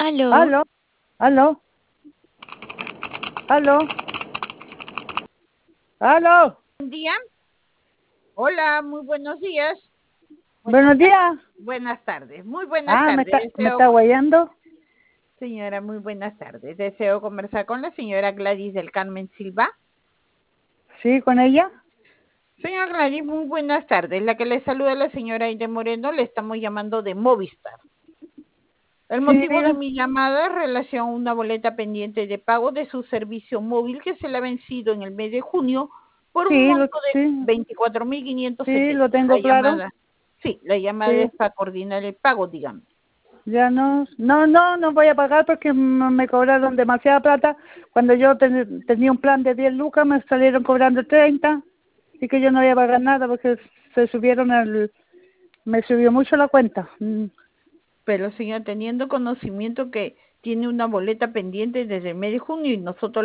Aló, Aló, aló, aló, aló. Buen día. Hola, muy buenos días. Buenos días. Buenas tardes. Muy buenas Me tardes. está guayando. Señora, muy buenas tardes. Deseo conversar con la señora Gladys del Carmen Silva. Sí, con ella. Señora Gladys, muy buenas tardes. La que le saluda la señora Aide Moreno, le estamos llamando de Movistar. El Sí, motivo de diga. mi llamada es relación a una boleta pendiente de pago de su servicio móvil que se le ha vencido en el mes de junio por un Sí, monto de sí, sí, 24.570. lo tengo claro. La llamada Sí, es para coordinar el pago, dígame. ya no voy a pagar porque me cobraron demasiada plata. Cuando yo tenía un plan de 10 lucas, me salieron cobrando 30 y que yo no voy a pagar nada porque me subió mucho la cuenta. Pero señor, teniendo conocimiento que tiene una boleta pendiente desde el mes de junio y nosotros